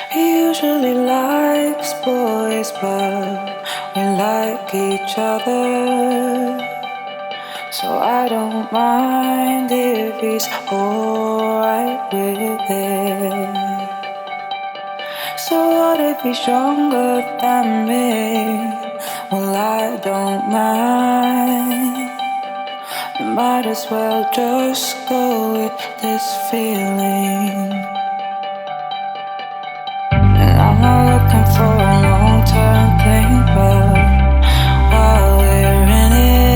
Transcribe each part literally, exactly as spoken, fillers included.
He usually likes boys, but we like each other. So I don't mind if he's alright with it. So what if he's younger than me? Well, I don't mind. Might as well just go with this feeling. And I'm not looking for a long-term thing, but while we're in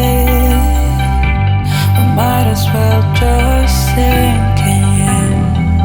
it, we might as well just sink in.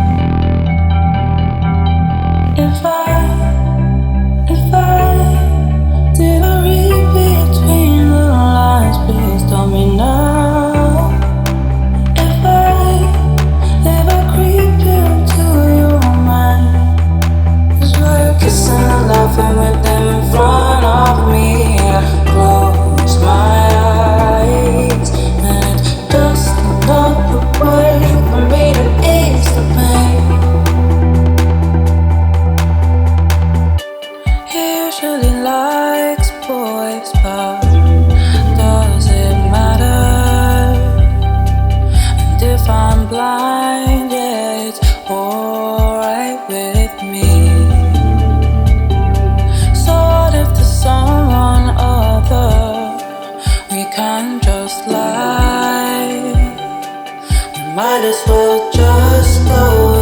If I, if I didn't read between the lines, please tell me now. If I, if I creep into your mind, it's like kissing and laughing with them in front of me. I close my eyes, and it's just another way for me to ease the pain. He usually likes boys, but does it matter? And if I'm blind, yeah, it's alright with me. So what if there's someone other? We can just lie. We might as well just go